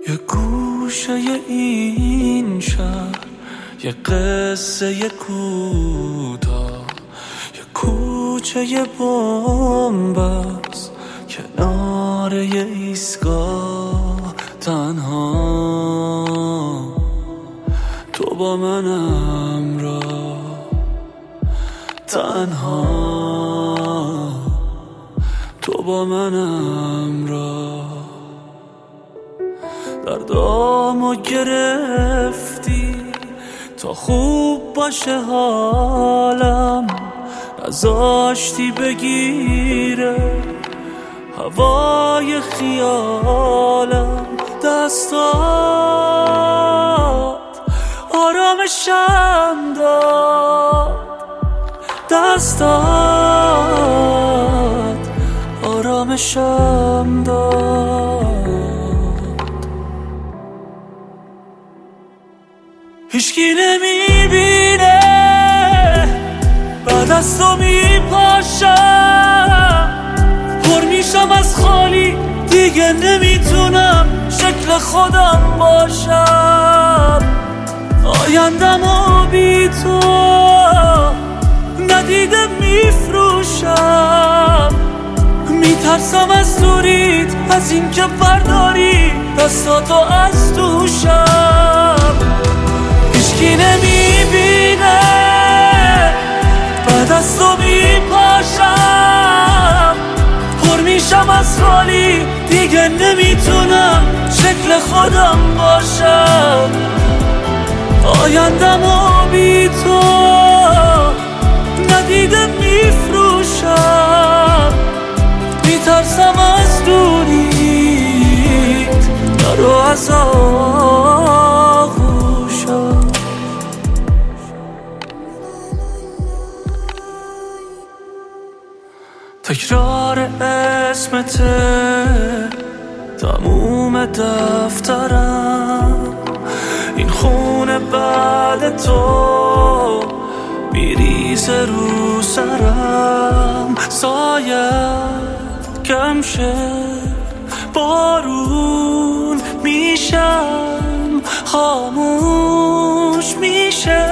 یه گوشه این شهر، یه قصه کوتاه، یه کوچه یه بنبست کنار یه ایستگاه. تنها تو با من همراه، تنها تو با من همراه. دردامو گرفتی تا خوب باشه حالم، نذاشتی بگیره هوای خیالم. دستات آرامشم داد، دستات آرامشم داد. هیچکی نمیبینه بعد از تو میپاشم، پر میشم از خالی، دیگه نمیتونم شکل خودم باشم. آیندمو بی تو ندیده میفروشم، میترسم از دوریت، از این که برداری دستاتو از دوشم. هیچکی نمیبینه بعد از تو میپاشم، پر میشم از خالی، دیگه نمیتونم شکل خودم باشم. آیندمو بی تو ندیده میفروشم، میترسم از دوریت، نرو از آغوشم. تکرار اسمته تموم دفترم، این خونه بعد تو میریزه رو سرم. سایت کم شه، بارون میشم، خاموش میشه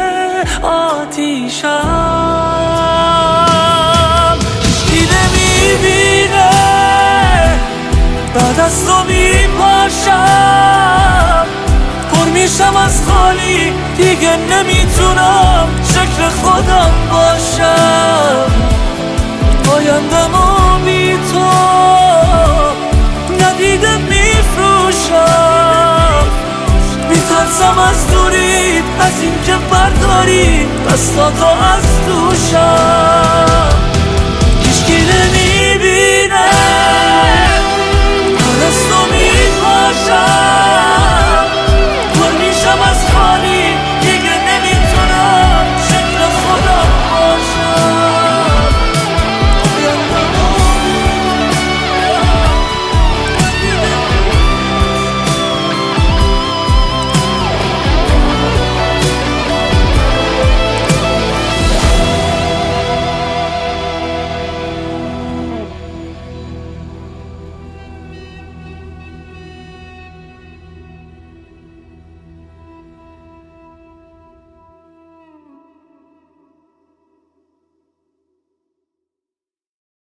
آتیشم. هیچکی نمیبینه بعد از تو میپاشم، پر میشم از خالی، دیگه نمیتونم شکل خودم باشم. آیندمو بی تو ندیده میفروشم، میترسم از دوریت، از این که برداری دستاتو از دوشم.